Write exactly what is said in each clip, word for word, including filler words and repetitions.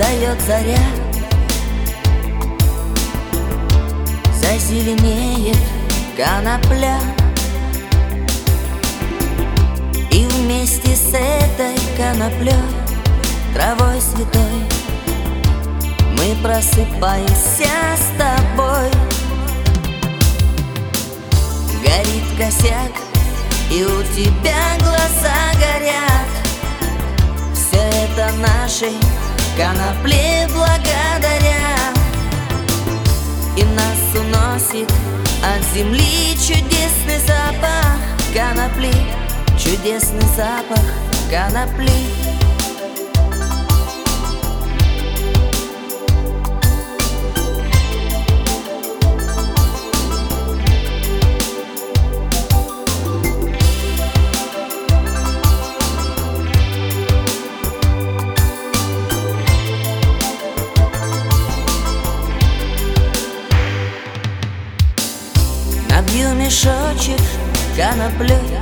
встает заря, зазеленеет конопля, и вместе с этой коноплей, травой святой, мы просыпаемся с тобой. Горит косяк, и у тебя глаза горят. Все это нашей конопле благодаря. И нас уносит от земли чудесный запах конопли, чудесный запах конопли. Набью мешочек коноплей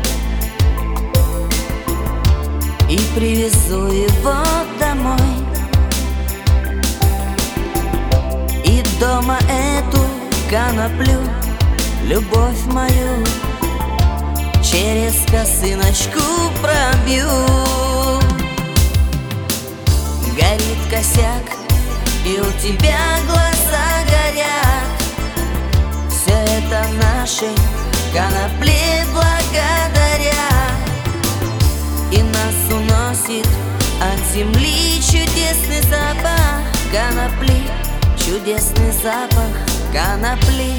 и привезу его домой, и дома эту коноплю, любовь мою, через косыночку пробью. Горит косяк, и у тебя глаза горят. Все это нашей конопле благодаря. И нас уносит от земли чудесный запах конопли, чудесный запах конопли.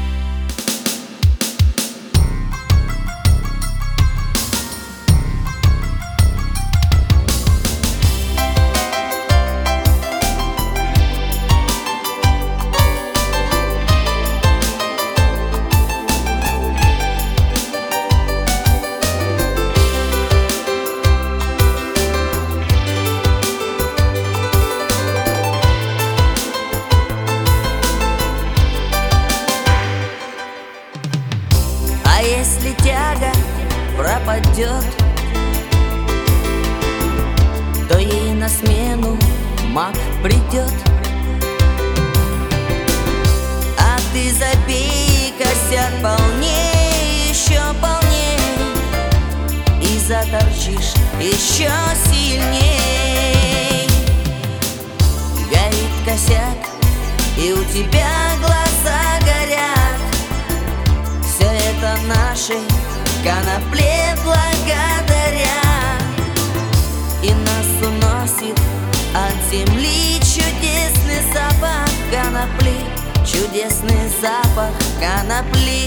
А если тяга пропадет, то ей на смену маг придет. А ты забей косяк полней, еще полней, и заторчишь еще сильней. Горит косяк, и у тебя глаза горят. Все это нашей конопле благодаря. И нас уносит от земли чудесный запах конопли, чудесный запах конопли.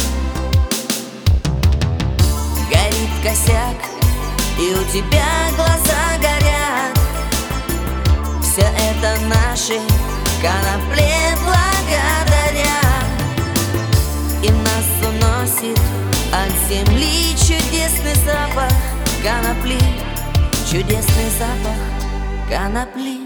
Горит косяк, и у тебя глаза горят. Все это нашей конопле благодаря. И нас уносит от земли чудесный запах конопли, чудесный запах конопли.